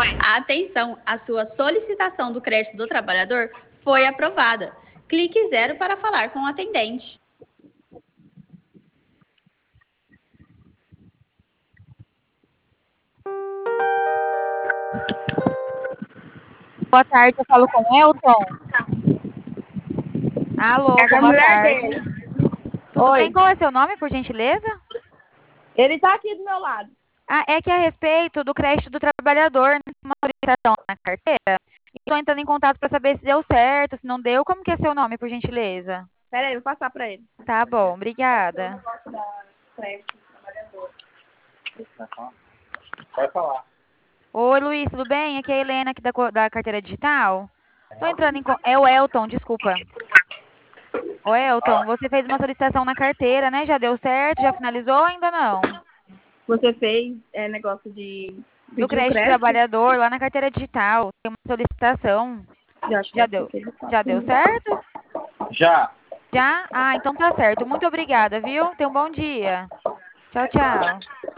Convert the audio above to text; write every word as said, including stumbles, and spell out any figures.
Atenção, a sua solicitação do crédito do trabalhador foi aprovada. Clique zero para falar com o atendente. Boa tarde, eu falo com o Elton. Alô, É com a boa mulher tarde. dele. Tudo Oi. bem? Qual é seu nome, por gentileza? Ele tá aqui do meu lado. Ah, é que é a respeito do crédito do trabalhador, né? Uma solicitação na carteira. Estou entrando em contato para saber se deu certo, se não deu. Como que é seu nome, por gentileza? Pera aí, vou passar pra ele. Tá bom, obrigada. Vai falar. Oi, Luiz, tudo bem? Aqui é a Helena, aqui da, co- da carteira digital. Tô entrando em... con- É o Elton, desculpa. Ô, Elton, você fez uma solicitação na carteira, né? Já deu certo? Já finalizou ou ainda não? Você fez é, negócio de Do pedir o crédito crédito? trabalhador, lá na carteira digital. Tem uma solicitação. Eu acho que Já deve ser deu, aquele fato já deu mesmo. certo? Já. Já? Ah, então tá certo. Muito obrigada, viu? Tenha um bom dia. Tchau, tchau.